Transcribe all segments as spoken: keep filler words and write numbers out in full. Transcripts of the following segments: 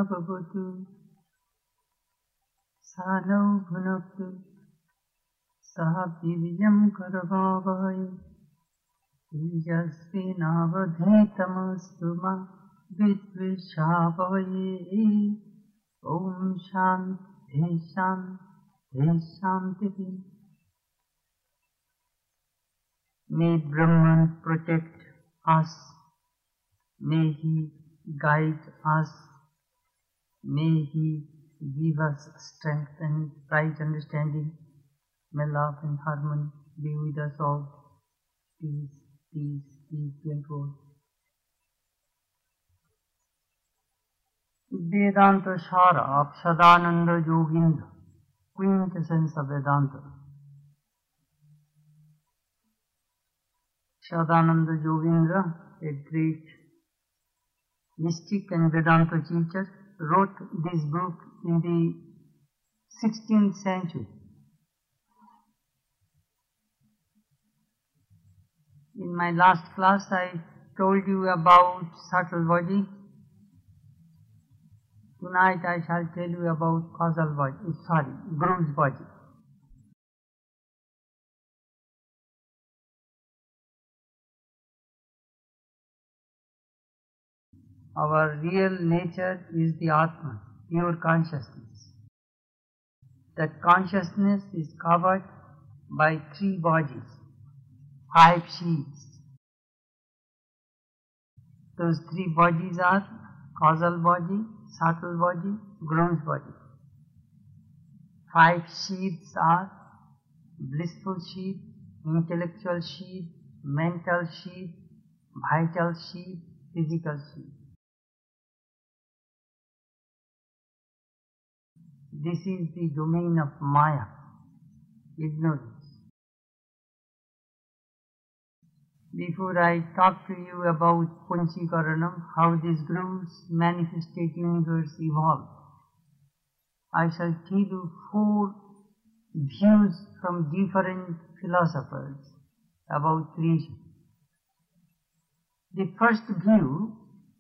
bhavatu sano bhunaktu saha viryam karavavai tejasvinavadhetamastu ma vidvishavai. Om Shanti Shanti Shanti. May Brahman protect us. May he guide us. May he give us strength and right understanding. May love and harmony be with us all. Peace, peace, peace be untold. Vedanta Shara of Sadananda Yogindra, quintessence of Vedanta. Sadananda Yogindra, a great mystic and Vedanta teacher, wrote this book in the sixteenth century. In my last class I told you about subtle body. Tonight I shall tell you about causal body, sorry, gross body. Our real nature is the Atman, pure consciousness. That consciousness is covered by three bodies, five sheaths. Those three bodies are causal body, subtle body, gross body. Five sheaths are blissful sheath, intellectual sheath, mental sheath, vital sheath, physical sheath. This is the domain of Maya, ignorance. Before I talk to you about Panchikaranam, how this gross manifested universe evolved, I shall tell you four views from different philosophers about creation. The first view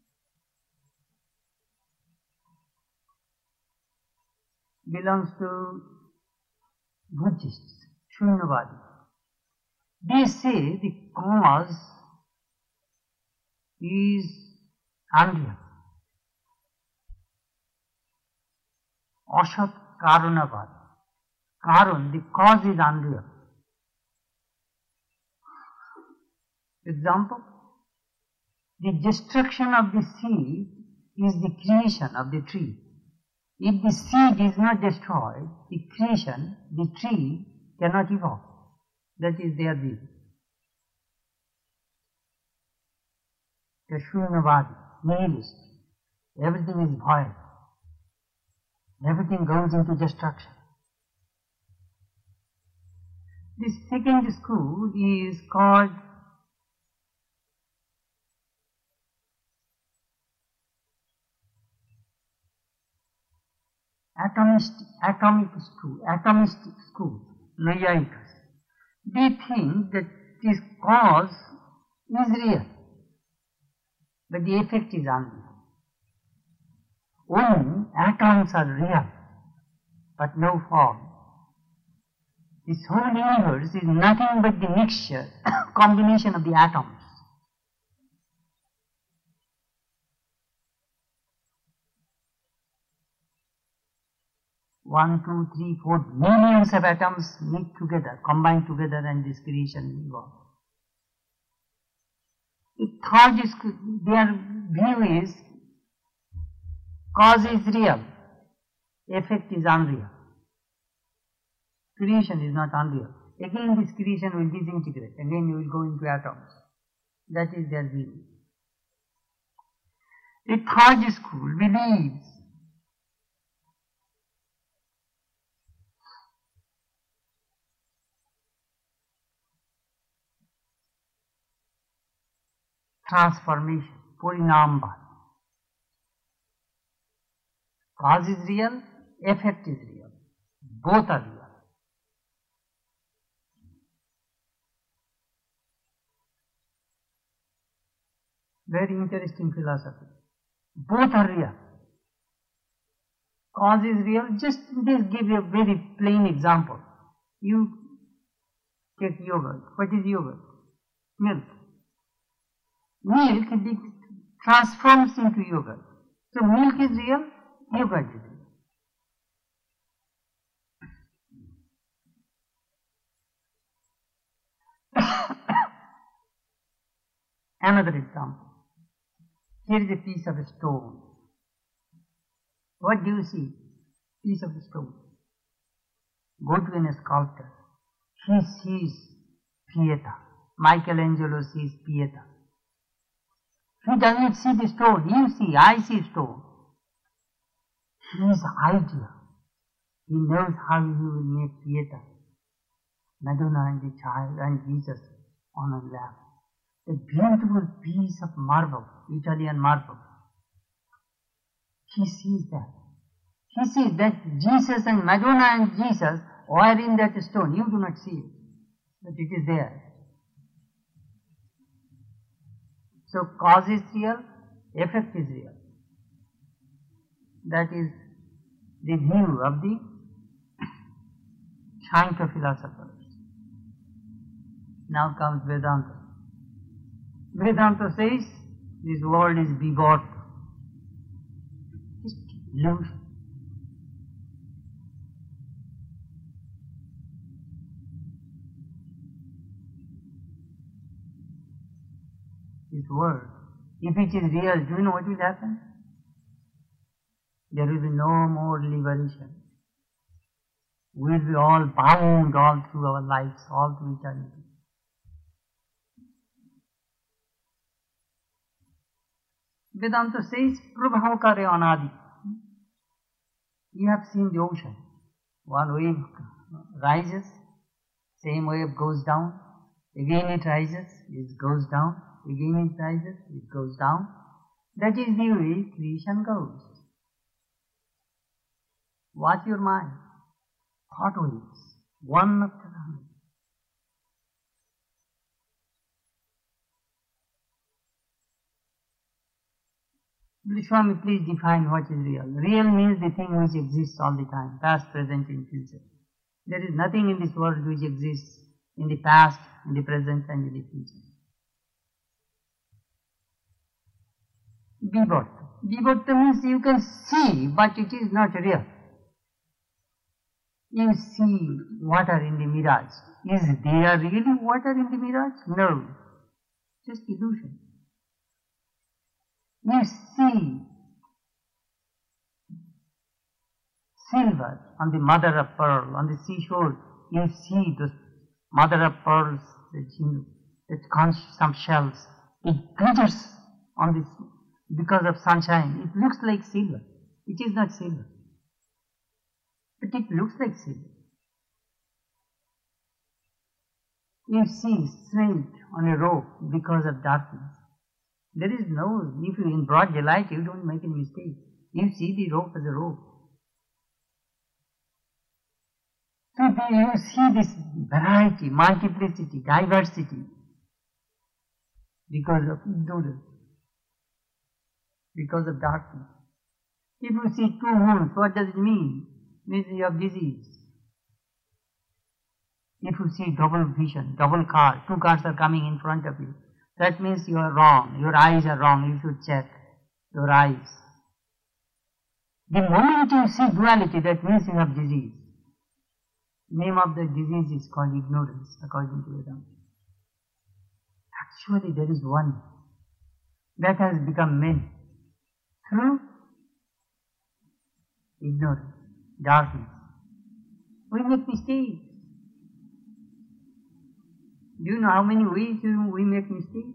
belongs to Buddhists, Shunyavadi. They say the cause is unreal. Asat Karanavad. Karan, the cause is unreal. Example, the destruction of the seed is the creation of the tree. If the seed is not destroyed, the creation, the tree cannot evolve. That is their view. The Shunyavadi, nihilist. Everything is void. Everything goes into destruction. The second school is called atomist, atomic school, atomist school, Nayayikas. They think that this cause is real, but the effect is unreal. Only atoms are real, but no form. This whole universe is nothing but the mixture, combination of the atoms. One, two, three, four millions of atoms meet together, combine together, and this creation evolves. The third is, their view is, cause is real, effect is unreal. Creation is not unreal. Again this creation will disintegrate, again you will go into atoms. That is their view. The third school believes transformation, Parinambad. Cause is real, effect is real. Both are real. Very interesting philosophy. Both are real. Cause is real. Just this give you a very plain example. You take yogurt. What is yogurt? Milk. Milk it transforms into yogurt. So milk is real, yogurt is real. Another example. Here is a piece of stone. What do you see? Piece of stone. Go to a sculptor. He sees Pieta. Michelangelo sees Pieta. He doesn't see the stone. You see, I see stone. His idea. He knows how he will make Pieta. Madonna and the child and Jesus on a lap. A beautiful piece of marble, Italian marble. He sees that. He sees that Jesus and Madonna and Jesus are in that stone. You do not see it, but it is there. So cause is real, effect is real. That is the view of the Sankhya philosophers. Now comes Vedanta. Vedanta says this world is begot. Just illusion. This world, if it is real, do you know what will happen? There will be no more liberation. We will be all bound all through our lives, all through eternity. Vedanta says, Prabhavakare anadi. You have seen the ocean. One wave rises, same wave goes down, again it rises, it goes down, again it rises, it goes down. That is the way creation goes. Watch your mind. Thought waves, one after another. Swami, please define what is real. Real means the thing which exists all the time, past, present, and future. There is nothing in this world which exists in the past, in the present, and in the future. Vibhatta. Vibhatta means you can see, but it is not real. You see water in the mirage. Is there really water in the mirage? No. Just illusion. You see silver on the mother of pearl, on the seashore. You see the mother of pearls, that conch, some shells. It glitters on this because of sunshine. It looks like silver. It is not silver, but it looks like silver. You see straight on a rope because of darkness. There is no, if you in broad daylight, you don't make any mistake. You see the rope as a rope. So you see this variety, multiplicity, diversity because of ignorance, because of darkness. If you see two moons, what does it mean? It means you have disease. If you see double vision, double car, two cars are coming in front of you, that means you are wrong. Your eyes are wrong. You should check your eyes. The moment you see duality, that means you have disease. Name of the disease is called ignorance, according to Vedanta. Actually, there is one that has become many through ignorance, darkness. We make mistakes. Do you know how many ways we make mistakes?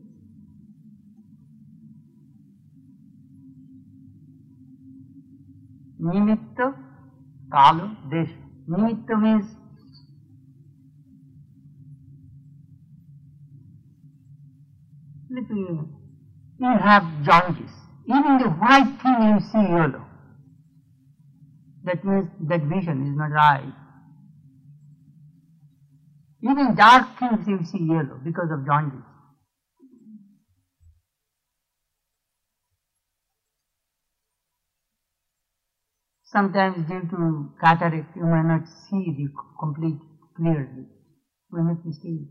Nimitta, kala, desha. Nimitta means little, you have jaundice. Even the white thing you see yellow. That means that vision is not right. Even dark things you see yellow because of jaundice. Sometimes due to cataract you may not see the complete clearly. We make mistakes.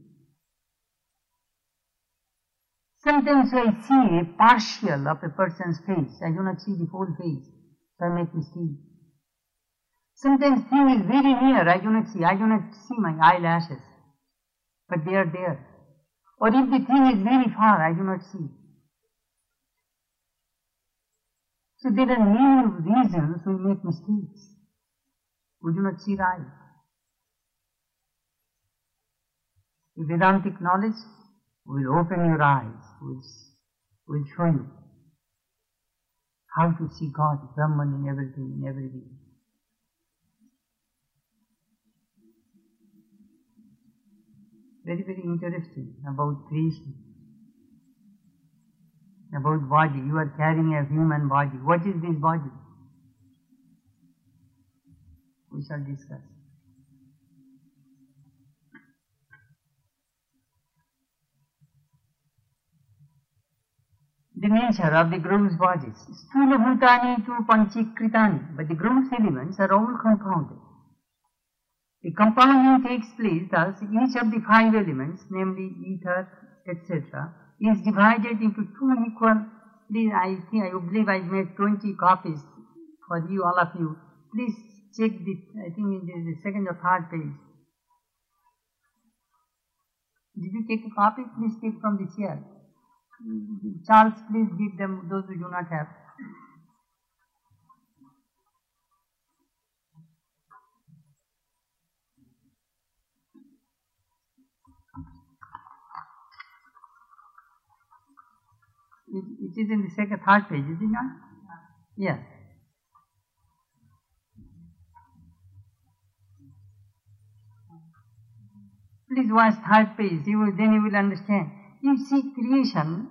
Sometimes I see a partial of a person's face. I do not see the whole face. So I make mistakes. Sometimes thing is very near. I do not see. I do not see my eyelashes. But they are there. Or if the thing is very far, I do not see. So there are many reasons we make mistakes. We do not see right. The Vedantic knowledge will open your eyes, will, will show you how to see God, Brahman in everything, in every way. Very, very interesting about creation. About body. You are carrying a human body. What is this body? We shall discuss. The nature of the gross bodies. Sthula bhutani tu panchikritani. But the gross elements are all compounded. The compounding takes place thus each of the five elements, namely ether, et cetera, is divided into two equal. Please, I think I believe I made twenty copies for you, all of you. Please check the. I think in the, the second or third page. Did you take a copy? Please take from the chair. Charles, please give them those who do not have. It, it is in the second, third page, is it not? Yes. Please watch third page, you will, then you will understand. You see creation,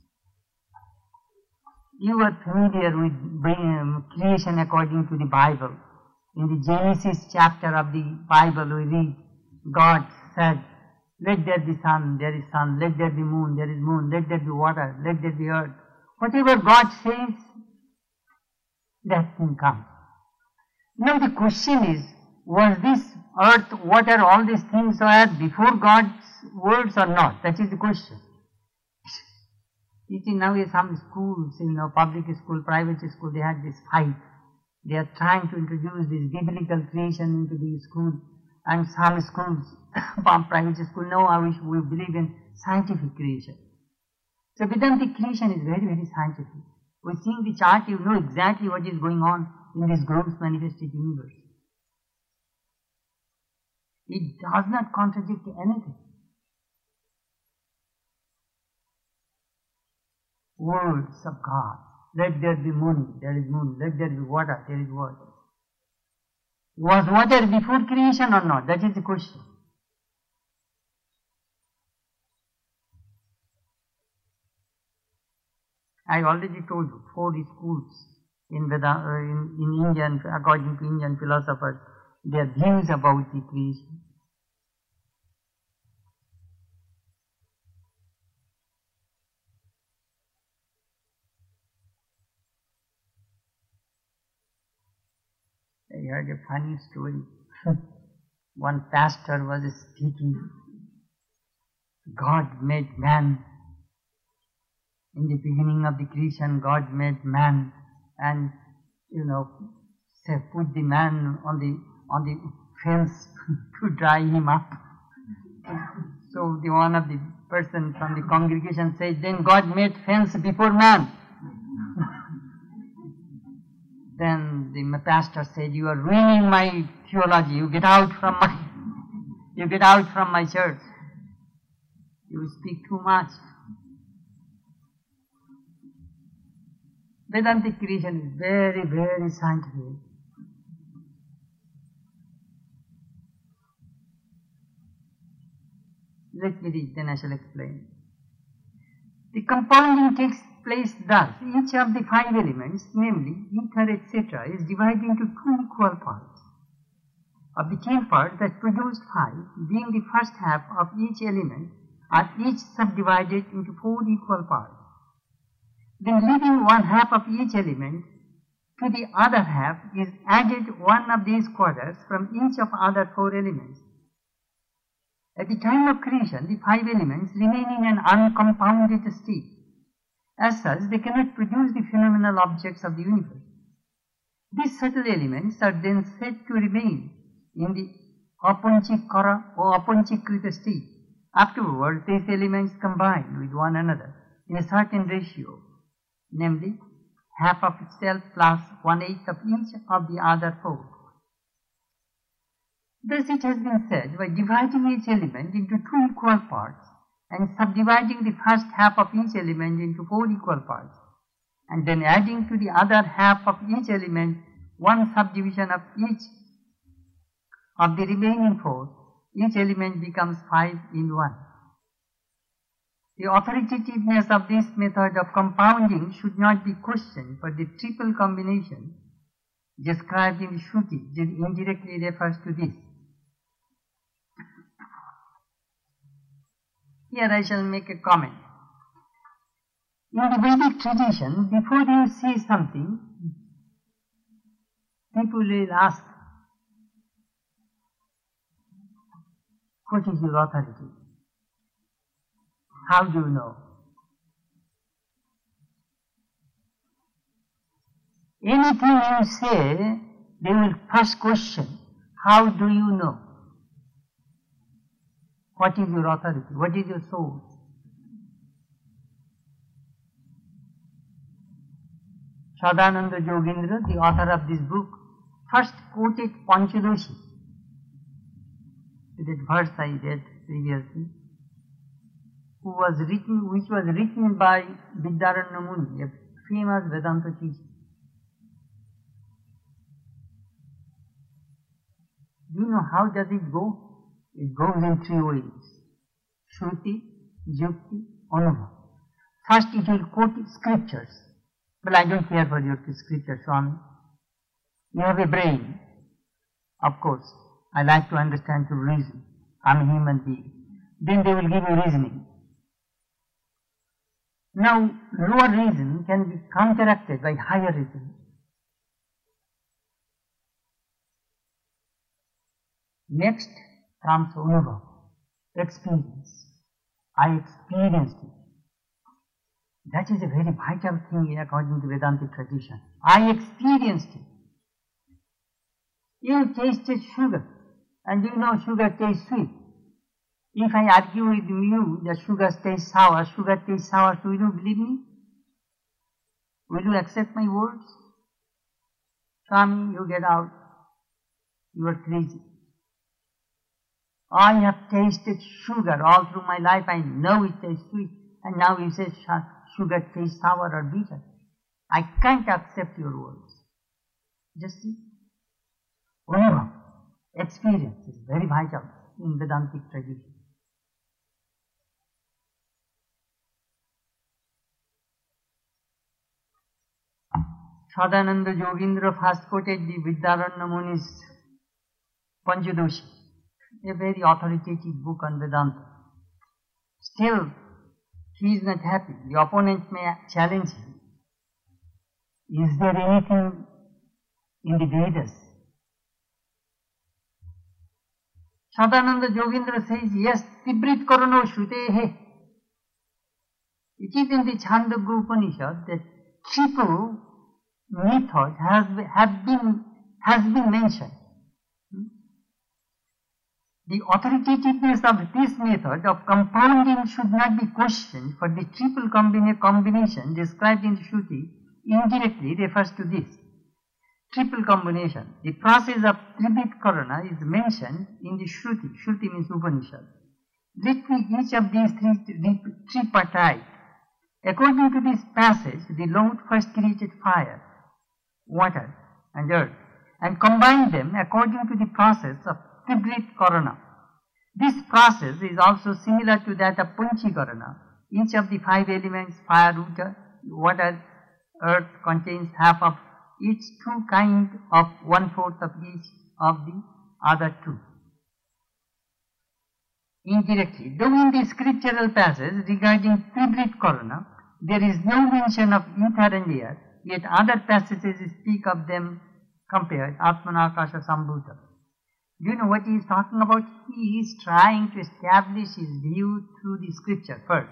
you are familiar with um, creation according to the Bible. In the Genesis chapter of the Bible we read, God said, let there be sun, there is sun, let there be moon, there is moon, let there be water, let there be earth. Whatever God says, that thing comes. Now the question is, was this earth, water, all these things were before God's words or not? That is the question. You see, now in some schools, you know, public school, private school, they had this fight. They are trying to introduce this biblical creation into the school. And some schools, private school, no, I wish we believe in scientific creation. So Vedantic creation is very, very scientific. We seeing the chart, you know exactly what is going on in this gross manifested universe. It does not contradict anything. Words of God. Let there be moon, there is moon. Let there be water, there is water. Was water before creation or not? That is the question. I already told you, four schools in, Veda, uh, in, in Indian, according to Indian philosophers, their views about the creation. I heard a funny story. One pastor was speaking. God made man. In the beginning of the creation, God made man, and you know, say, put the man on the on the fence to dry him up. So the one of the person from the congregation said, then God made fence before man. Then the pastor said, you are ruining my theology. You get out from my, you get out from my church. You speak too much. Vedantic creation is very, very scientific. Let me read, then I shall explain. The compounding takes place thus. Each of the five elements, namely ether, et cetera, is divided into two equal parts. Of the ten parts that produced five, being the first half of each element, are each subdivided into four equal parts. Then leaving one half of each element, to the other half is added one of these quarters from each of other four elements. At the time of creation, the five elements remain in an uncompounded state. As such, they cannot produce the phenomenal objects of the universe. These subtle elements are then said to remain in the apanchikara or apanchikrita state. Afterwards, these elements combine with one another in a certain ratio, namely half of itself plus one-eighth of each of the other four. Thus it has been said, by dividing each element into two equal parts and subdividing the first half of each element into four equal parts, and then adding to the other half of each element one subdivision of each of the remaining four, each element becomes five in one. The authoritativeness of this method of compounding should not be questioned, for the triple combination described in the Shruti indirectly refers to this. Here I shall make a comment. In the Vedic tradition, before you say something, people will ask, what is your authority? How do you know? Anything you say, they will first question, how do you know? What is your authority? What is your source? Sadananda Yogendra, the author of this book, first quoted Panchadoshi, that verse I read previously, who was written, which was written by Vidyaranya Muni, a famous Vedanta teacher. Do you know how does it go? It goes in three ways: Shruti, Yukti, Anubhav. First it will quote scriptures. Well, I don't care for your scriptures, Swami. You have a brain. Of course, I like to understand through reason. I'm a human being. Then they will give you reasoning. Now, lower reason can be counteracted by higher reason. Next comes Anubhav, experience. I experienced it. That is a very vital thing according to Vedantic tradition. I experienced it. You tasted sugar, and you know sugar tastes sweet. If I argue with you that sugar tastes sour, sugar tastes sour, so will you believe me? Will you accept my words? Swami, you get out. You are crazy. I have tasted sugar all through my life. I know it tastes sweet. And now you say sugar tastes sour or bitter. I can't accept your words. Just see. Anubhav, experience is very vital in Vedantic tradition. Sadananda Yogendra first quoted the Vidyaranya Muni's Panchadoshi, a very authoritative book on Vedanta. Still, he is not happy. The opponent may challenge him. Is there anything in the Vedas? Sadananda Yogendra says, yes, Tibrit Karano Shrutehe. It is in the Chandogya Upanishad that triple method has, have been, has been mentioned. The authoritativeness of this method of compounding should not be questioned, for the triple combina combination described in Shruti indirectly refers to this. Triple combination. The process of Tribhit Karana is mentioned in the Shruti. Shruti means Upanishad. Let me each of these three tripartite. According to this passage, the Lord first created fire, water and earth, and combined them according to the process of Tribhit Karana. This process is also similar to that of Panchikarana. Each of the five elements, fire, water, earth, contains half of each two kind of one-fourth of each of the other two. Indirectly, though in the scriptural passage regarding Tribhit Karana, there is no mention of ether and air, yet other passages speak of them compared, Atmana Akasha Sambhuta. Do you know what he is talking about? He is trying to establish his view through the scripture first.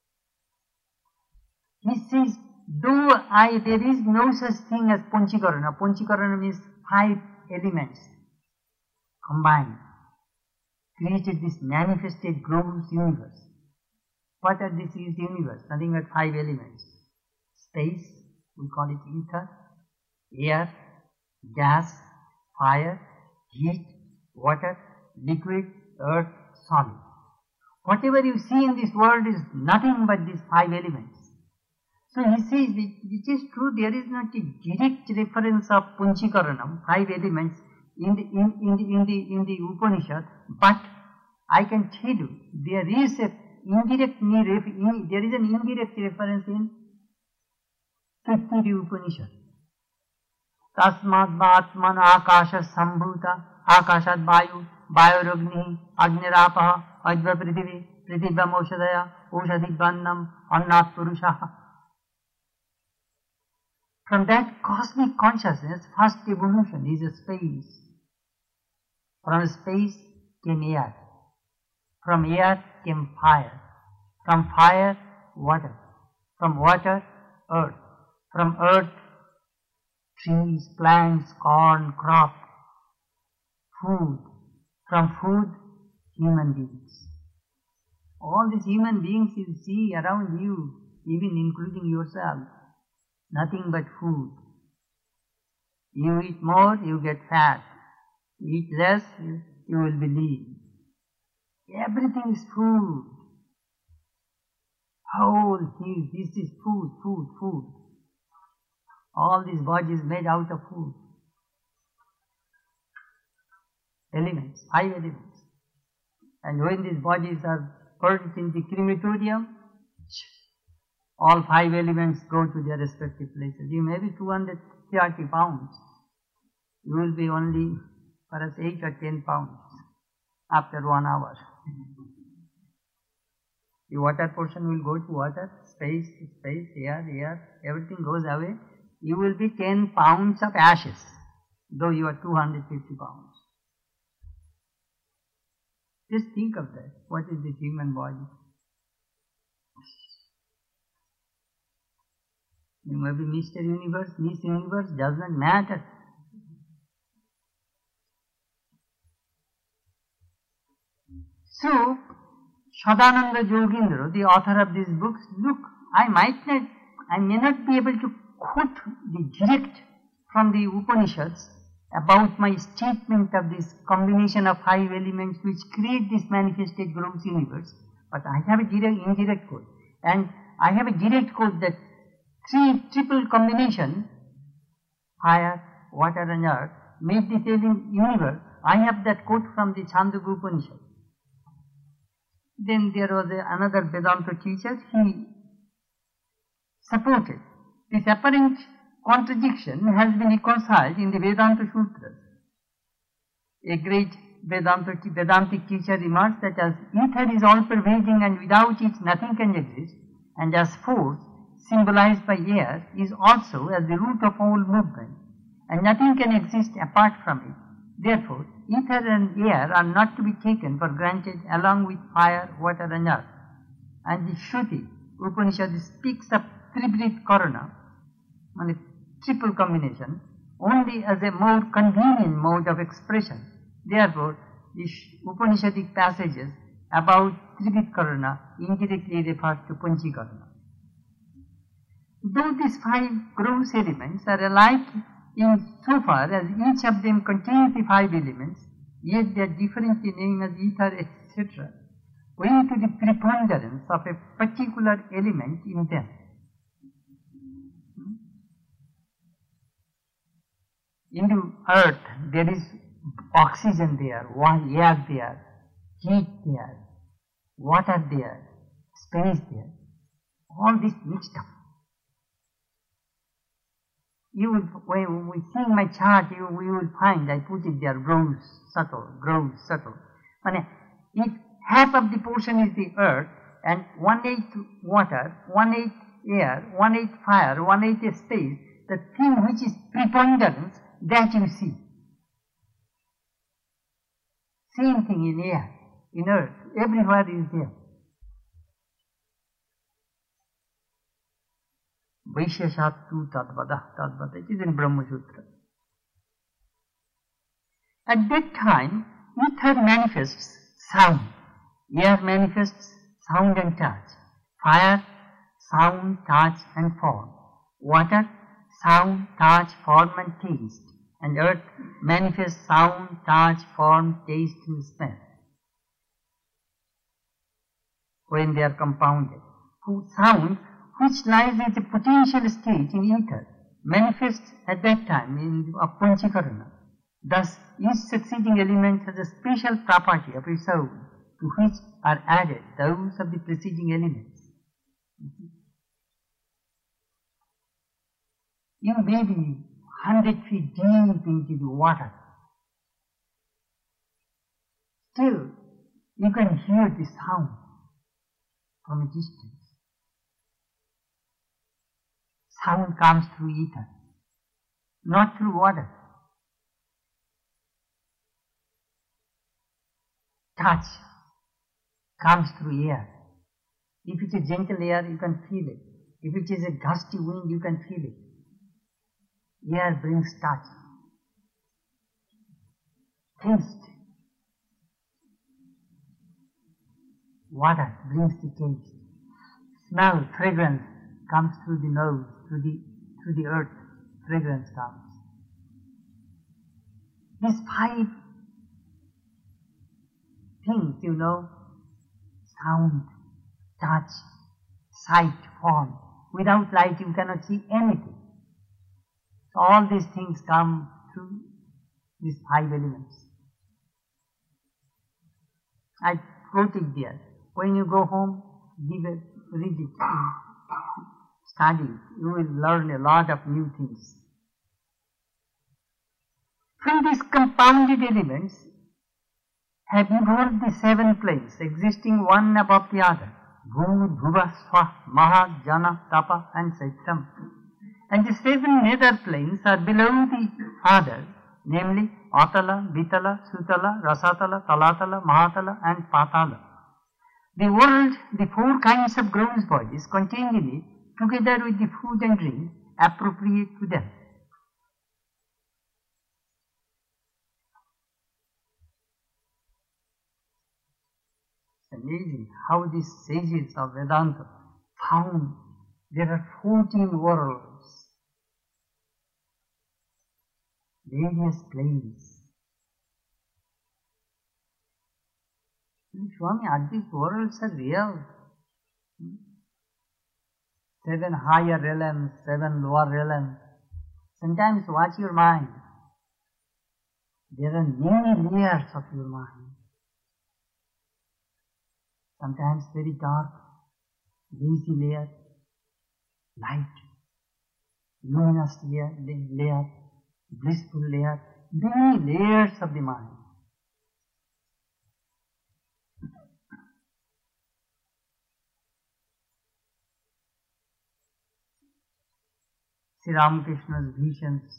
He says, though I, there is no such thing as Panchakarana. Panchakarana means five elements combined, created this manifested gross universe. What are this is universe? Nothing but five elements. Space, we call it ether, air, gas, fire, heat, water, liquid, earth, solid. Whatever you see in this world is nothing but these five elements. So he says, which is true, there is not a direct reference of Panchikaranam, five elements, in the, in, in the, in the, in the Upanishad, but I can tell you, there is a indirect, there is an indirect reference in Taittiriya Upanishad. Tasmad Bhatman Akasha Sambhuta, Akashat Vayu, Vayuragni, Agnirapaha, Ajva Prithivi, Prithibha Moshadaya, Oshadibannam, Annat Purushaha. From that cosmic consciousness, first evolution is a space. From space came air. From air came fire. From fire, water. From water, earth. From earth, trees, plants, corn, crop, food. From food, human beings. All these human beings you see around you, even including yourself, nothing but food. You eat more, you get fat. You eat less, you, you will be lean. Everything is food. Whole thing, this is food, food, food. All this body is made out of food. Elements, five elements. And when these bodies are burnt in the crematorium, all five elements go to their respective places. You may be two hundred thirty pounds. You will be only perhaps eight or ten pounds after one hour. The water portion will go to water, space, space, air, air, everything goes away. You will be ten pounds of ashes, though you are two hundred fifty pounds. Just think of that. What is this human body? You may be Mister Universe, Miss Universe, does not matter. So, Sadananda Yogindra, the author of these books, look, I might not, I may not be able to quote the direct from the Upanishads about my statement of this combination of five elements which create this manifested gross universe, but I have a direct, indirect quote. And I have a direct quote that three triple combination, fire, water and earth, made this universe. I have that quote from the Chandogya Upanishad. Then there was a, another Vedanta teacher, he supported this apparent contradiction has been reconciled in the Vedanta Sutras. A great Vedanta, Vedantic teacher remarks that as ether is all-pervading and without it nothing can exist, and as force, symbolized by air, is also as the root of all movement, and nothing can exist apart from it. Therefore, ether and air are not to be taken for granted along with fire, water and earth. And the Shruti, Upanishad, speaks of Tribrit Karana, a triple combination, only as a more convenient mode of expression. Therefore, the Upanishadic passages about Tribrit Karana indirectly refer to Panchakarana. Though these five gross elements are alike in so far as each of them contains the five elements, yet they are different in name as ether, et cetera, owing to the preponderance of a particular element in them. In the earth, there is oxygen there, air there, heat there, water there, space there, all this mixed up. You will, when we see my chart, you, we will find, I put it there, gross, subtle, gross, subtle. If half of the portion is the earth, and one-eighth water, one-eighth air, one-eighth fire, one-eighth space, the thing which is preponderance, that you see. Same thing in air, in earth, everywhere is there. Vaishyashattu tadvada tadvada, it is in Brahma Sutra. At that time, ether manifests sound, air manifests sound and touch, fire, sound, touch and form, water, sound, touch, form and taste, and earth manifests sound, touch, form, taste and smell. When they are compounded, sound, which lies as a potential state in ether, manifests at that time in Panchakarana. Thus, each succeeding element has a special property of its own, to which are added those of the preceding elements. You may be hundred feet deep into the water. Still, you can hear the sound from a distance. Sound comes through ether, not through water. Touch comes through air. If it is gentle air, you can feel it. If it is a gusty wind, you can feel it. Air brings touch. Taste. Water brings the taste. Smell, fragrance comes through the nose, through the, through the earth. Fragrance comes. These five things, you know, sound, touch, sight, form. Without light you cannot see anything. So all these things come through these five elements. I wrote it there. When you go home, give it, read it, study it. You will learn a lot of new things. From these compounded elements have evolved the seven planes, existing one above the other. Bhu, Bhuva, Swa, Maha, Jana, Tapa and Saitram. And the seven nether planes are below the others, namely Atala, Vitala, Sutala, Rasatala, Talatala, Mahatala and Patala. The world, the four kinds of gross bodies contained in it, together with the food and drink, appropriate to them. It's amazing how these sages of Vedanta found there are fourteen worlds, various planes. Swami, are these worlds are real? Seven higher realms, seven lower realms. Sometimes watch your mind. There are many layers of your mind. Sometimes very dark, lazy layer, light, luminous layer, layer, blissful layer, many layers of the mind. Sri Ramakrishna's visions,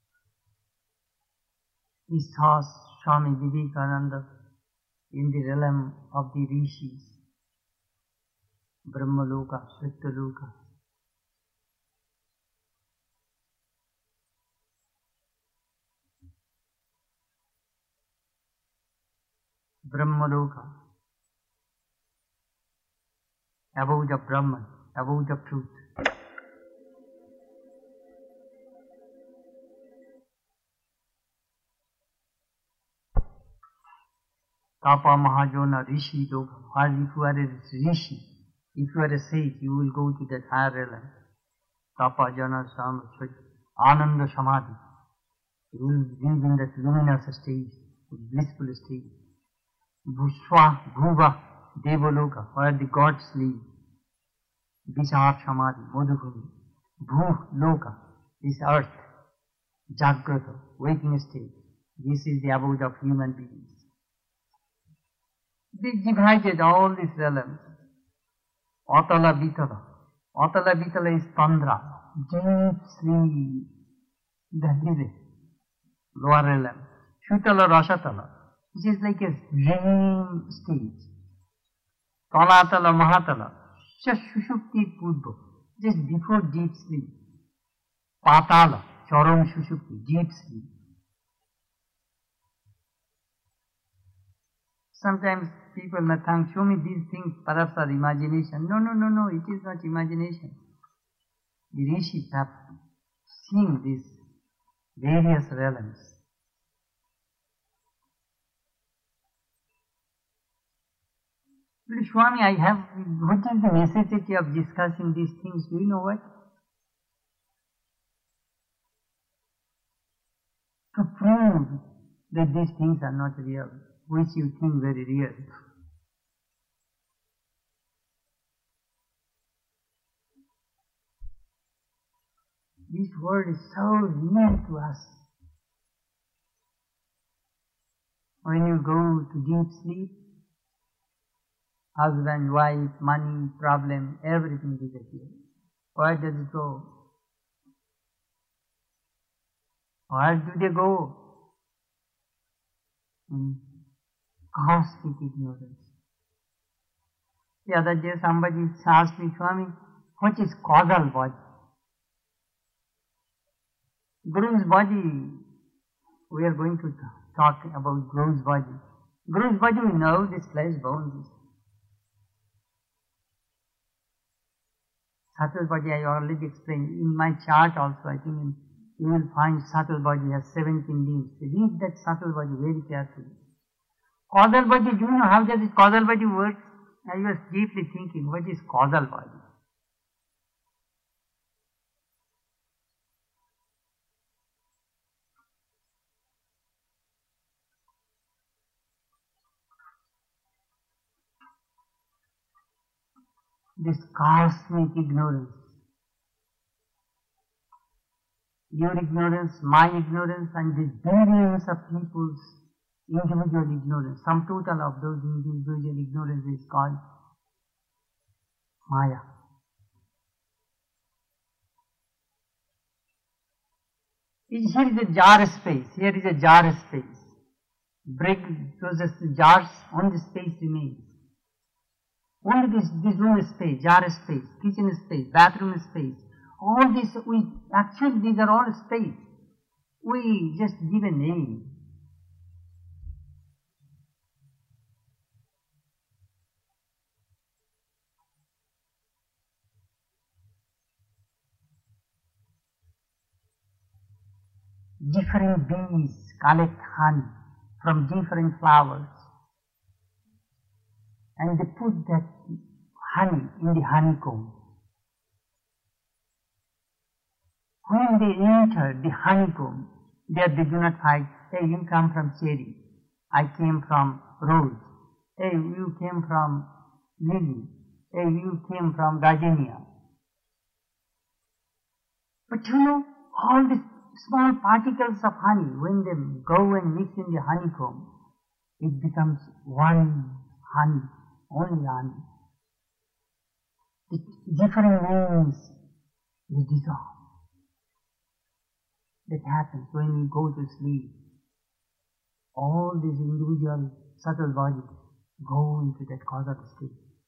he saw Swami Vivekananda in the realm of the rishis, Brahmaloka, Srittaloka. Brahmaloka, abode of Brahman, abode of truth. Tapa Mahajona Rishi Loka. Or if you are a Rishi, if you are a sage, you will go to that higher realm. Tapa Jana Sam Ananda Samadhi. You will live in that luminous state, blissful state. Bhushwa Bhuva Devaloka, where the gods live. Vichar Samadhi, Madhubhumi. Bhu Loka, this earth. Jagrata, waking state. This is the abode of human beings. They divided all these realms. Atala Vitala. Atala Vitala is Tandra. deep sleep. That is it. Lower realm. Shutala Rashatala. Which is like a dream stage. Talatala Mahatala. Just Shushupti Purva. Just before deep sleep. Patala. Charam Shushupti. Deep sleep. Sometimes people may think, show me these things, perhaps are imagination. No, no, no, no, it is not imagination. The rishis have seen these various realms. Swami, I have, what is the necessity of discussing these things? Do you know what? To prove that these things are not real, which you think very real. This world is so real to us. When you go to deep sleep, husband, wife, money, problem, everything disappears. Where does it go? Where do they go? In cosmic ignorance. The other day somebody asked me, Swami, what is causal body? Guru's body, we are going to talk about Guru's body. Guru's body, we know this flesh, bones. Subtle body I already explained. In my chart also, I think in, you will find subtle body has seventeen limbs. Read that subtle body very carefully. Causal body, do you know how does this causal body work? I was deeply thinking, what is causal body? This cosmic ignorance. Your ignorance, my ignorance, and the billions of people's individual ignorance. Sum total of those individual ignorance is called Maya. Here is a jar space. Here is a jar space. Break those jars, only space remains. Only this, this room space, jar space, kitchen space, bathroom space. All this, we actually these are all space. We just give a name. Different bees collect honey from different flowers and they put that honey in the honeycomb. When they enter the honeycomb, there they do not find, hey, you come from cherry, I came from rose, hey, you came from lily, hey, you came from gardenia. But you know, all these small particles of honey, when they go and mix in the honeycomb, it becomes one honey, only honey. The different names, they dissolve. That happens when we go to sleep. All these individual subtle bodies go into that causal state.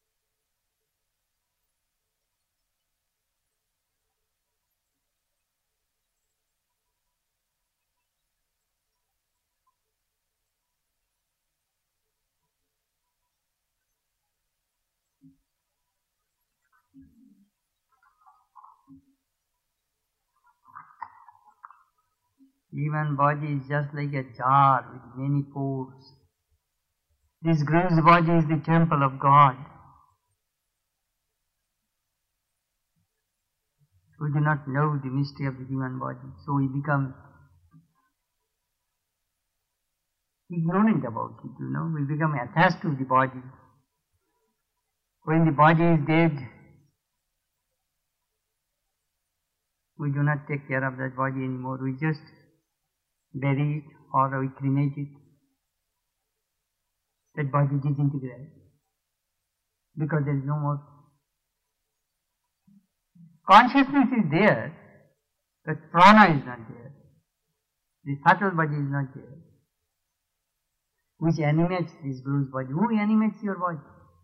Human body is just like a jar with many pores. This gross body is the temple of God. We do not know the mystery of the human body, so we become ignorant about it, you know. We become attached to the body. When the body is dead, we do not take care of that body anymore. We just bury it or we cremate it. That body disintegrates because there is no more. Consciousness is there, But prana is not there. The subtle body is not there, which animates this gross body. Who animates your body?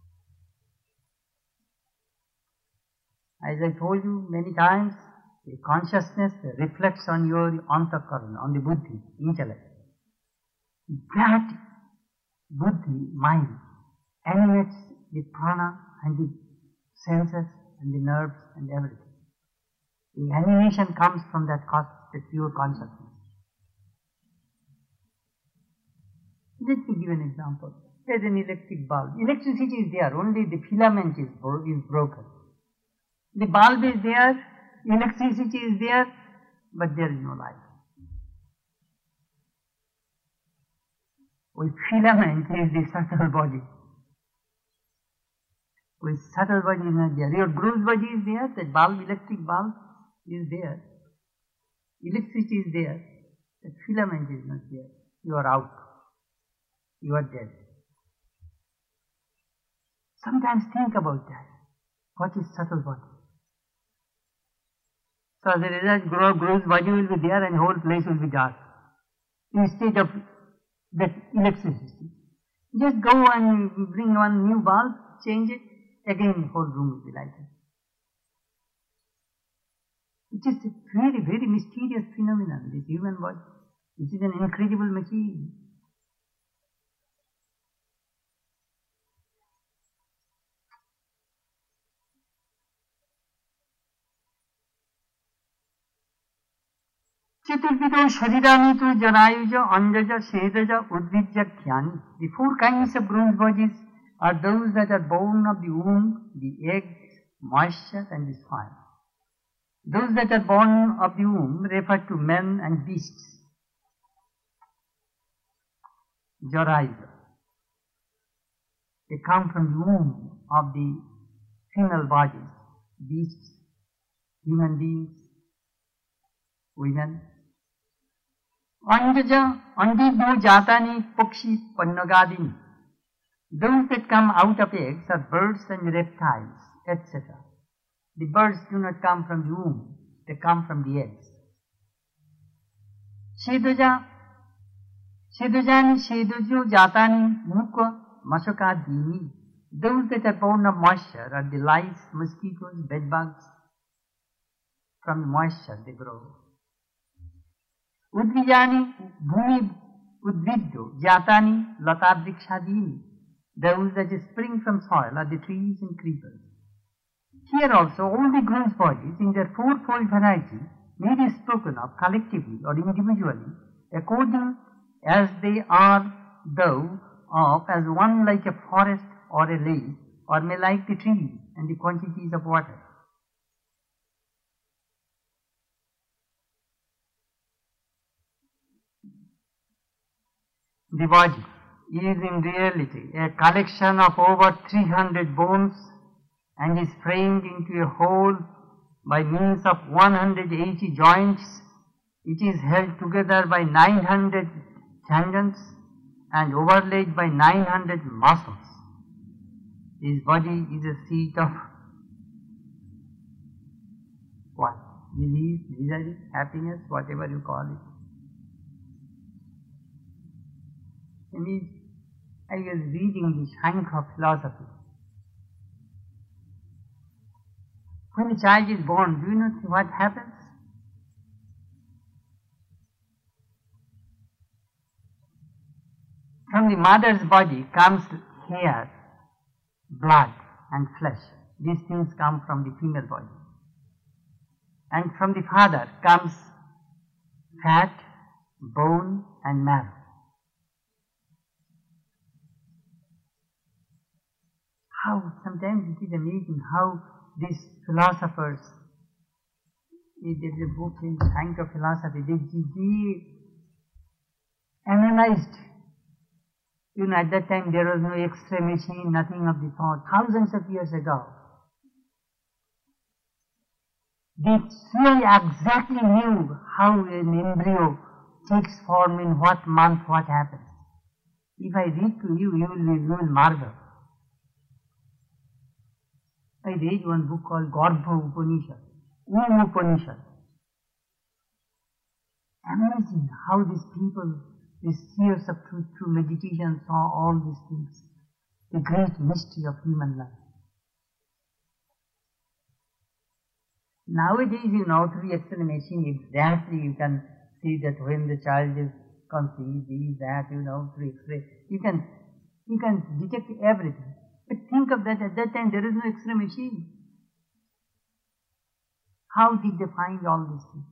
As I told you many times, the consciousness reflects on your antakarana, on the buddhi, intellect. That buddhi, mind, animates the prana and the senses and the nerves and everything. The animation comes from that, that pure consciousness. Let me give an example. There's an electric bulb. Electricity is there, only the filament is, bro- is broken. The bulb is there, electricity is there, but there is no light. With filament is the subtle body. With subtle body is not there. Your gross body is there, that bulb, electric bulb is there. Electricity is there, that filament is not there. You are out. You are dead. Sometimes think about that. What is subtle body? So as a result, gross body will be there and whole place will be dark. Instead of that electricity. Just go and bring one new bulb, change it, again the whole room will be lighted. It is a very, very mysterious phenomenon, this human body. It is an incredible machine. Chaturvido sharirani tu jarayuja anjaja shedaja udvidya khyani. The four kinds of gross bodies are those that are born of the womb, the eggs, moisture and the soil. Those that are born of the womb refer to men and beasts. Jarayuja. They come from the womb of the female bodies, beasts, human beings, women. Anjaja, andibho jatani, pakshi, pannagadini. Those that come out of eggs are birds and reptiles, et cetera. The birds do not come from the womb, they come from the eggs. Shedaja, Shedajani, Shedajo, Jatani, Mukha, Masakadini. Those that are born of moisture are the lice, mosquitoes, bedbugs. From the moisture they grow. Udvijani, Bhumi, Udvidyo, Jatani, Latadrikshadini. Those that spring from soil are the trees and creepers. Here also all the gross bodies in their fourfold variety may be spoken of collectively or individually according as they are though of as one like a forest or a lake, or may like the trees and the quantities of water. The body is in reality a collection of over three hundred bones and is framed into a whole by means of one hundred eighty joints. It is held together by nine hundred tendons and overlaid by nine hundred muscles. This body is a seat of what? Disease, misery, happiness, whatever you call it. I mean, I was reading the Shankha philosophy. When a child is born, do you know what happens? From the mother's body comes hair, blood and flesh. These things come from the female body. And from the father comes fat, bone and marrow. How, sometimes it is amazing how these philosophers, there's a book in Shankha philosophy, they, they analyzed. You know, at that time there was no X-ray machine, nothing of the sort, thousands of years ago. They really exactly knew how an embryo takes form, in what month, what happens. If I read to you, you will, you will marvel. I read one book called Garbha Upanishad, Womb Upanishad. Amazing how these people, these seers of truth, through meditation saw all these things, the great mystery of human life. Nowadays, you know, through X-ray machine, exactly you can see that when the child is conceived, this, that, you know, through X-ray, you can, you can detect everything. But think of that, at that time there is no X-ray machine. How did they find all these things?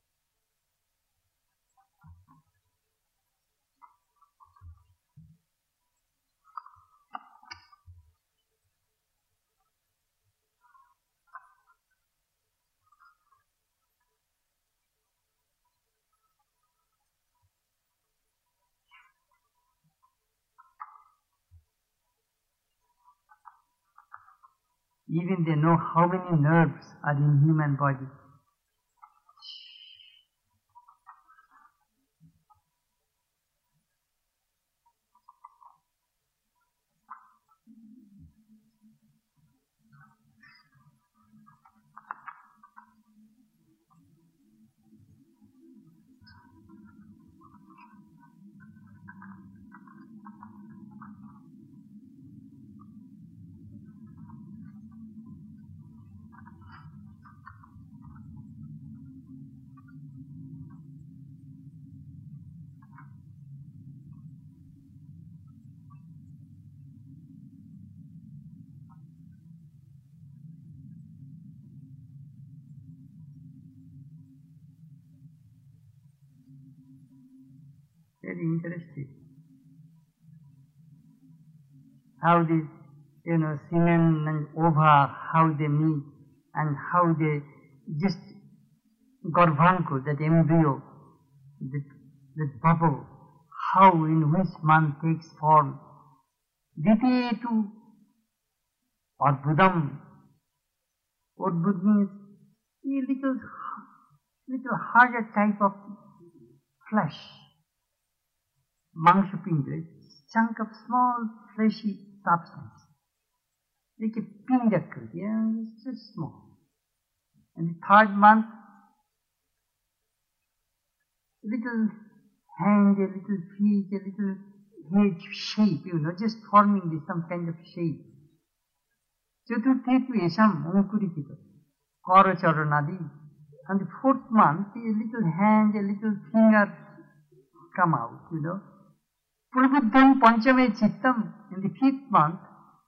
Even they know how many nerves are in human body. Very interesting. How this, you know, semen and ova, how they meet and how they just Garbhanko, that embryo, that, that bubble, how in which month takes form. Ditiyetu Adbudam. Adbud means a little, little harder type of flesh. Mangshapindra, chunk of small fleshy substance. Like a pindacle, yeah, it's just small. And the third month, a little hand, a little feet, a little head shape, you know, just forming this, some kind of shape. Chaturthetu Esham Ankurikita, Kara Charanadi. And the fourth month, a little hand, a little finger come out, you know. Purbuddham Panchame Chittam, in the fifth month,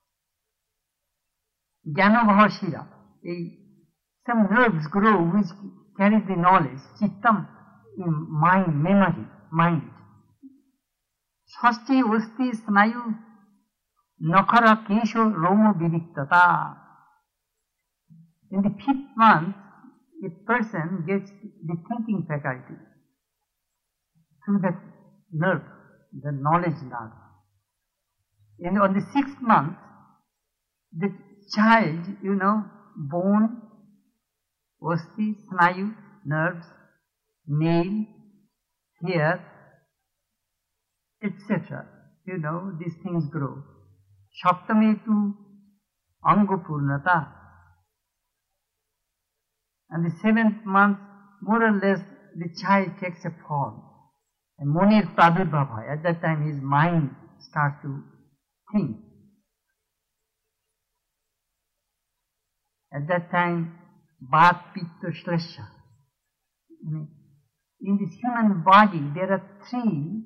Jnanabhashira, some nerves grow which carries the knowledge, Chittam, in mind, memory, mind. Shashti Usti Snayu Nakhara Kesho Romo Vidiktata. In the fifth month, a person gets the thinking faculty through that nerve, the knowledge nerve. And on the sixth month, the child, you know, bone, osti, snayu, nerves, nail, hair, et cetera. You know, these things grow. Shaptametu Angapurnata. And the seventh month, more or less, the child takes a form. And Monir Pradurbhava, at that time his mind starts to think. At that time, Vat, Pitta, Shlesha. In this human body, there are three,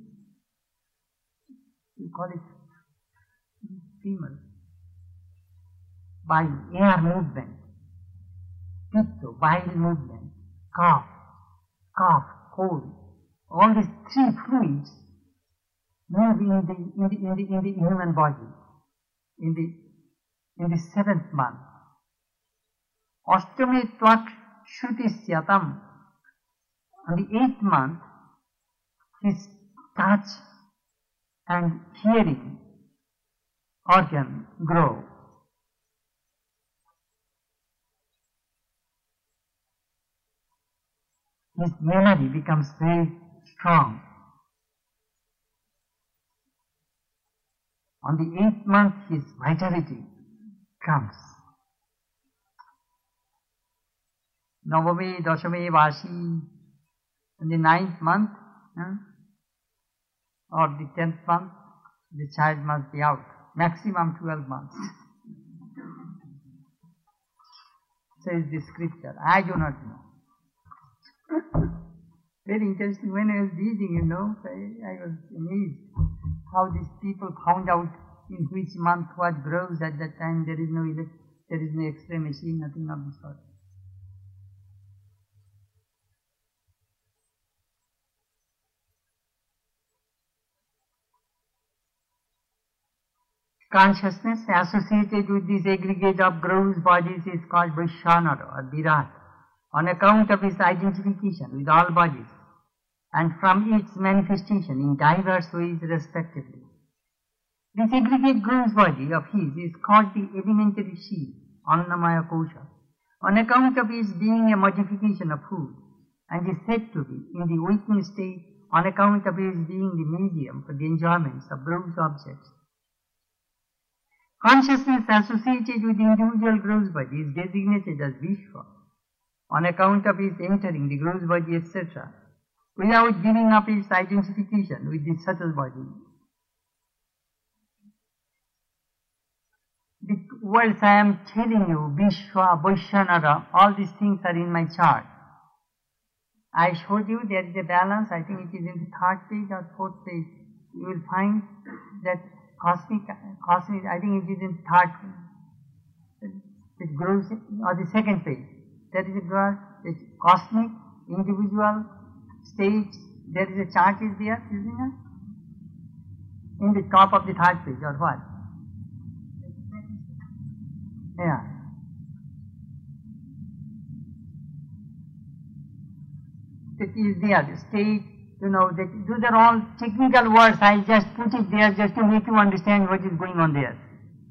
we call it femur, by air movement, Pitta, bile movement, cough, cough, cold. All these three fluids move in the, in the, in the, in the human body in the, in the seventh month. Ashtami Twak Shrutisyatam. On the eighth month, his touch and hearing organ grow. His memory becomes very strong. On the eighth month, his vitality comes. Navame, Dashame, Vashi, In the ninth month huh, or the tenth month, the child must be out. Maximum twelve months. Says the scripture. I do not know. Very interesting. When I was reading, you know, I, I was amazed how these people found out in which month what grows at that time. There is no elect, there is no X-ray machine, nothing of the sort. Consciousness associated with this aggregate of gross bodies is called Vaishyanara or Virat, on account of its identification with all bodies and from its manifestation in diverse ways respectively. This aggregate gross body of his is called the elementary shield, Annamaya Kosha, on account of its being a modification of food, and is said to be in the waking state on account of its being the medium for the enjoyments of gross objects. Consciousness associated with the individual gross body is designated as Vishwa on account of its entering the gross body, et cetera, without giving up its identification with the subtle body. The words I am telling you, Vishwa, Vaishyanara, all these things are in my chart. I showed you there is a balance. I think it is in the third page or fourth page. You will find that cosmic, cosmic, I think it is in third, it grows, or the second page. There is a graph, it's cosmic, individual, states, there is a chart is there, isn't it? In the top of the third page, or what? Yeah. It is there, the state, you know, that those are all technical words. I just put it there just to make you understand what is going on there.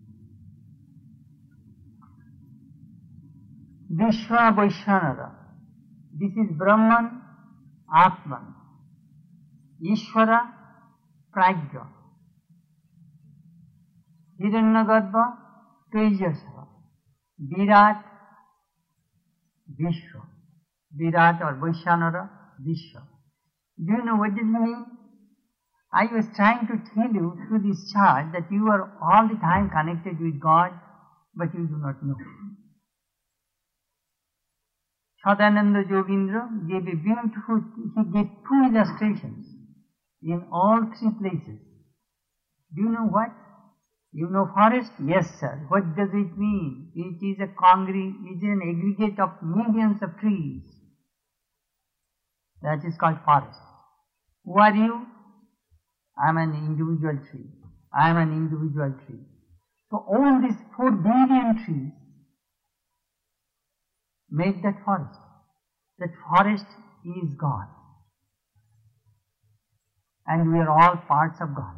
Vishwa Vaishyanara. This is Brahman, Atman. Ishvara, Prajna. Hiranyagarbha, Tejasa. Virat, Vishwa. Virat or Vaishyanara, Vishwa. Do you know what does it mean? I was trying to tell you through this chart that you are all the time connected with God, but you do not know. Sadananda Yogindra gave a beautiful, he gave two illustrations in all three places. Do you know what? You know forest? Yes, sir. What does it mean? It is a congre- it is an aggregate of millions of trees. That is called forest. Who are you? I am an individual tree. I am an individual tree. So all these four billion trees make that forest. That forest is God. And we are all parts of God.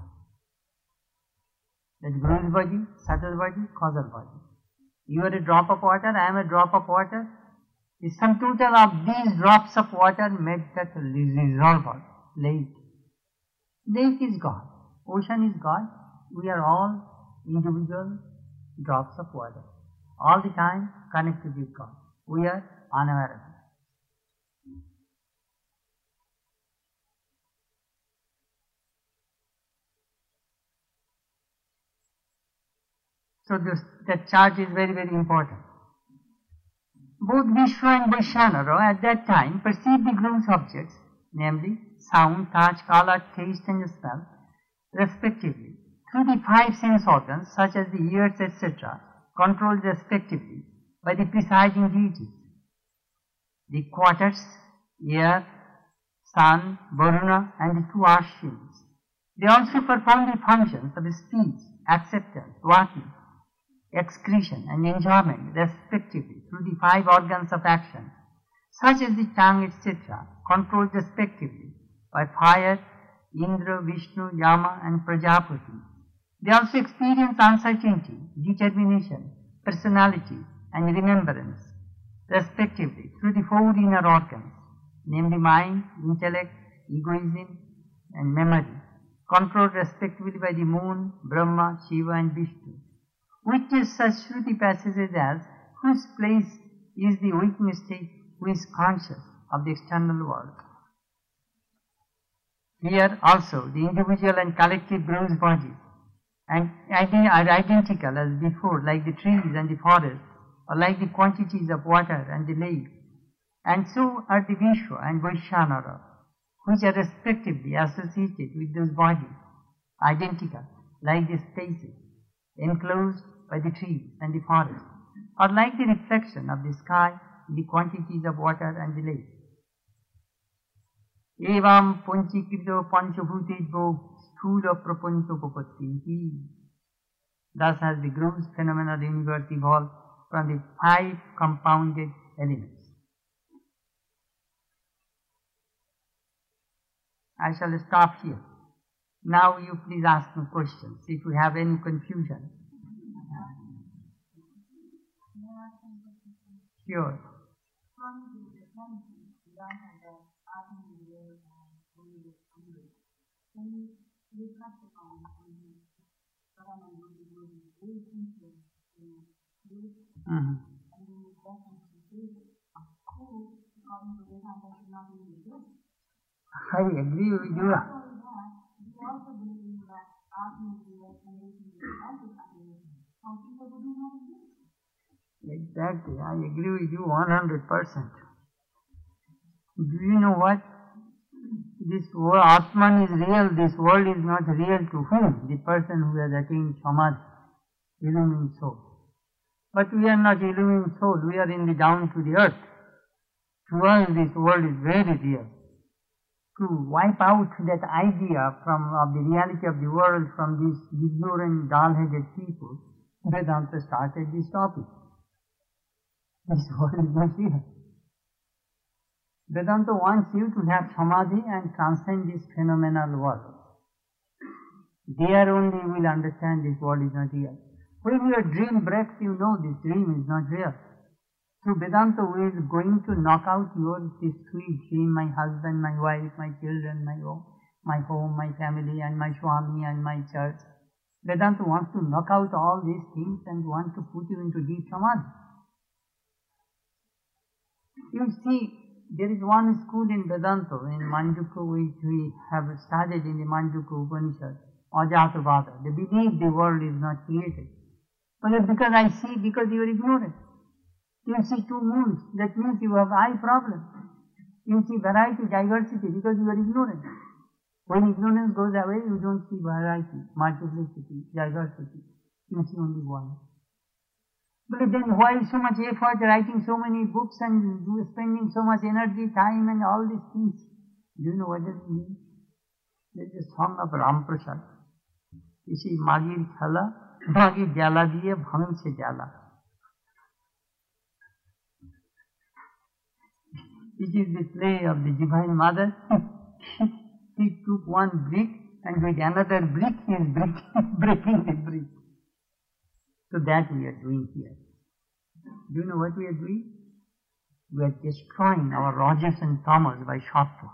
That gross body, subtle body, causal body. You are a drop of water, I am a drop of water. The sum total of these drops of water make that resolver, lake. Lake is God. Ocean is God. We are all individual drops of water. All the time connected with God. We are unaware of it. So this, that chart is very, very important. Both Vishwa and Vaishyanara at that time perceived the gross objects, namely sound, touch, color, taste and smell, respectively, through the five sense organs such as the ears, et cetera, controlled respectively by the presiding deities. The quarters, air, sun, Varuna and the two Ashwins. They also perform the functions of speech, acceptance, walking, excretion and enjoyment respectively through the five organs of action, such as the tongue, et cetera, controlled respectively by fire, Indra, Vishnu, Yama and Prajapati. They also experience uncertainty, determination, personality and remembrance respectively through the four inner organs, namely mind, intellect, egoism and memory, controlled respectively by the moon, Brahma, Shiva and Vishnu. Witness such Shruti passages as, whose place is the waking state who is conscious of the external world. Here also the individual and collective gross bodies and ide- are identical as before, like the trees and the forest, or like the quantities of water and the lake. And so are the Vishwa and Vaishyanara, which are respectively associated with those bodies, identical, like the spaces enclosed by the trees and the forest, or like the reflection of the sky, the quantities of water and the lake. Evam panchikrito panchabhutebho sthula prapanchopapattihi. Thus has the gross phenomenal universe evolved from the five compounded elements. I shall stop here. Now you please ask me questions if you have any confusion. Sure. Mm-hmm. I agree with you. Exactly, I agree with you one hundred percent. Do you know what? This world, Atman is real, this world is not real to whom? The person who has attained Samadhi, illumined soul. But we are not illumined soul, we are in the down to the earth. To us this world is very real. To wipe out that idea from of the reality of the world from these ignorant, dull-headed people, Vedanta started this topic. This world is not real. Vedanta wants you to have samadhi and transcend this phenomenal world. There only you will understand this world is not real. When your dream breaks, you know this dream is not real. Through Vedanta, we are going to knock out your this sweet dream, my husband, my wife, my children, my home, my home, my family, and my Swami and my church. Vedanta wants to knock out all these things and wants to put you into deep samadhi. You see, there is one school in Vedanta, in Manjuku, which we have studied in the Manjuku Upanishad, Ajatavada. They believe the world is not created. But because I see, because you are ignorant. You see two moons, that means you have eye problem. You see variety, diversity, because you are ignorant. When ignorance goes away, you don't see variety, multiplicity, diversity. You see only one. But then why so much effort writing so many books and spending so much energy, time and all these things? Do you know what does it mean? There is a song of Ram Prasad. You see, Magir Khala, Magir Jala diye Bhang se Jala. It is the play of the Divine Mother. He took one brick and with another brick he is breaking, breaking the brick. So that we are doing here. Do you know what we are doing? We are destroying our Rajas and Tamas by Sattva.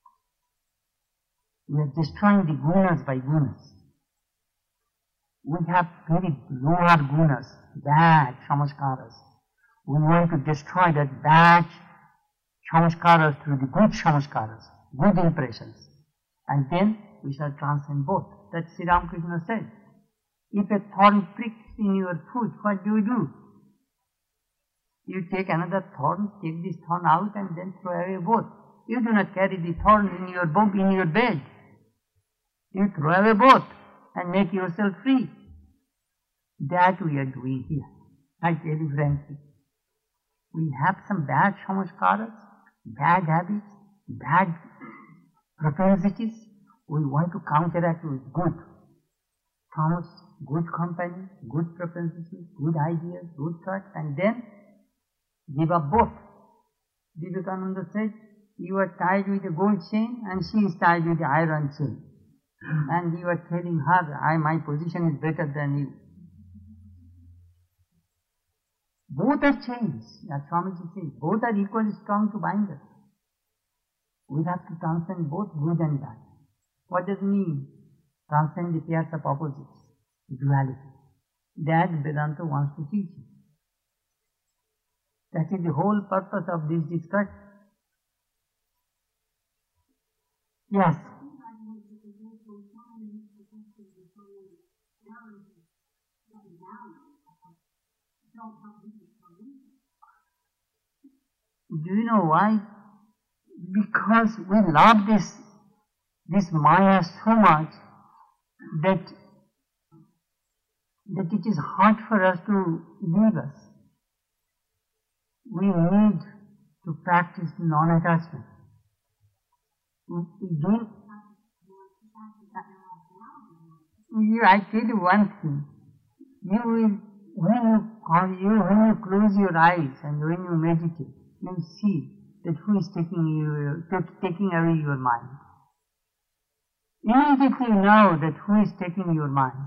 We are destroying the Gunas by Gunas. We have very lower Gunas, bad Samskaras. We want to destroy that bad Samskaras through the good Samskaras, good impressions. And then we shall transcend both. That Sri Ramakrishna said. If a thorn pricks in your foot, what do you do? You take another thorn, take this thorn out and then throw away both. You do not carry the thorn in your book, in your bed. You throw away both and make yourself free. That we are doing here. I tell you frankly. We have some bad samskaras, bad habits, bad propensities. We want to counteract with good. Thomas, good company, good propensities, good ideas, good thoughts, and then give up both. Vivekananda said, you are tied with a gold chain and she is tied with an iron chain. And you are telling her, I, my position is better than you. Both are chains, as Swamiji says. Both are equally strong to bind us. We have to transcend both good and bad. What does it mean? Transcend the pairs of opposites, duality. That Vedanta wants to teach you. That is the whole purpose of this discussion. Yes. Do you know why? Because we love this, this Maya so much that, that it is hard for us to leave us. We need to practice non-attachment. We don't. You, I tell you one thing. You will, when you, you when you close your eyes and when you meditate, you see that who is taking you, taking away your mind. Immediately you know that who is taking your mind.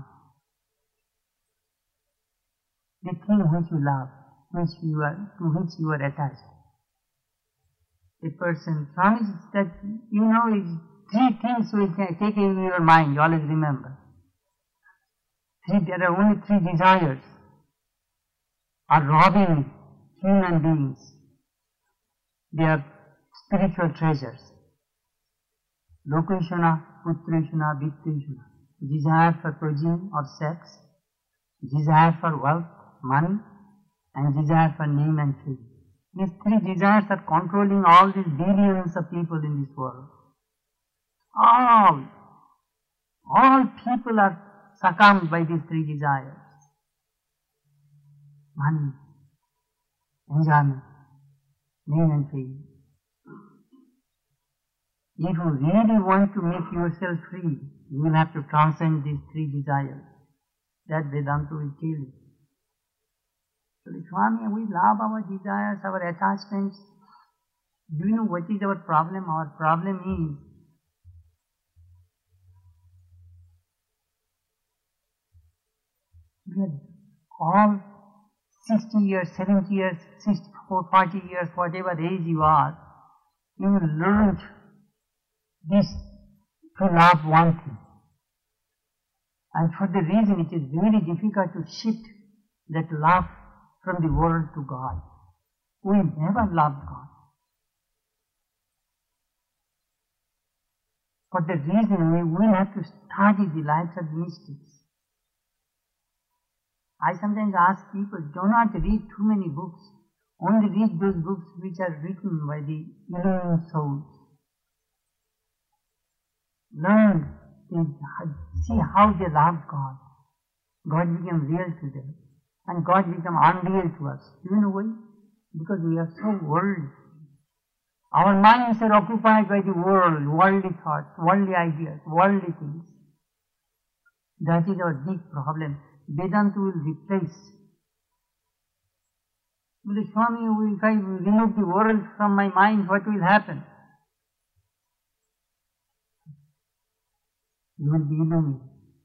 The thing which you love, which you are, to which you are attached. The person promises that, you know, is three things will take away your mind, you always remember. Three, there are only three desires are robbing human beings. They are spiritual treasures. Lokeshana, Putreshana, Vitteshana. Desire for progeny or sex, desire for wealth, money, and desire for name and fame. These three desires are controlling all these billions of people in this world. All, all people are succumbed by these three desires. Money, enjoyment, name and fame. If you really want to make yourself free, you will have to transcend these three desires. That Vedanta will tell you. So, Swami, we love our desires, our attachments. Do you know what is our problem? Our problem is we are all sixty years, seventy years, sixty-four, forty years, whatever age you are, you learned this to love one thing. And for the reason it is very difficult to shift that love from the world to God. We never loved God. For the reason we will have to study the lives of the mystics. I sometimes ask people, do not read too many books. Only read those books which are written by the illumined souls. Learn, see how they loved God. God became real to them. And God became unreal to us. Do you know why? Because we are so worldly. Our minds are occupied by the world, worldly thoughts, worldly ideas, worldly things. That is our big problem. Vedanta will replace. But Swami, if I remove the world from my mind, what will happen? You will be illuminated.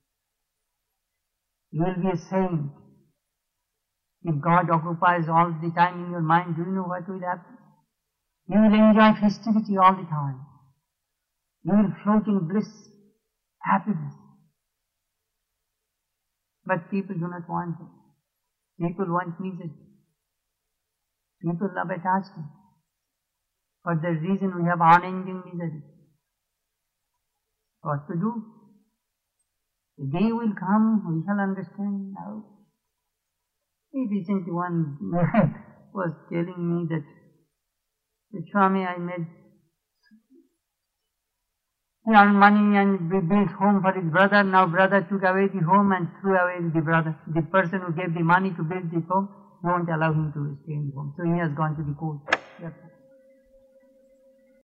You will be a saint. If God occupies all the time in your mind, do you know what will happen? You will enjoy festivity all the time. You will float in bliss, happiness. But people do not want it. People want misery. People love attachment. For that reason we have unending misery. What to do? The day will come, we shall understand how. Recently one man was telling me that, that Swami, I made he earned money and built home for his brother. Now brother took away the home and threw away the brother. The person who gave the money to build the home won't allow him to stay in the home. So he has gone to the court. Yep.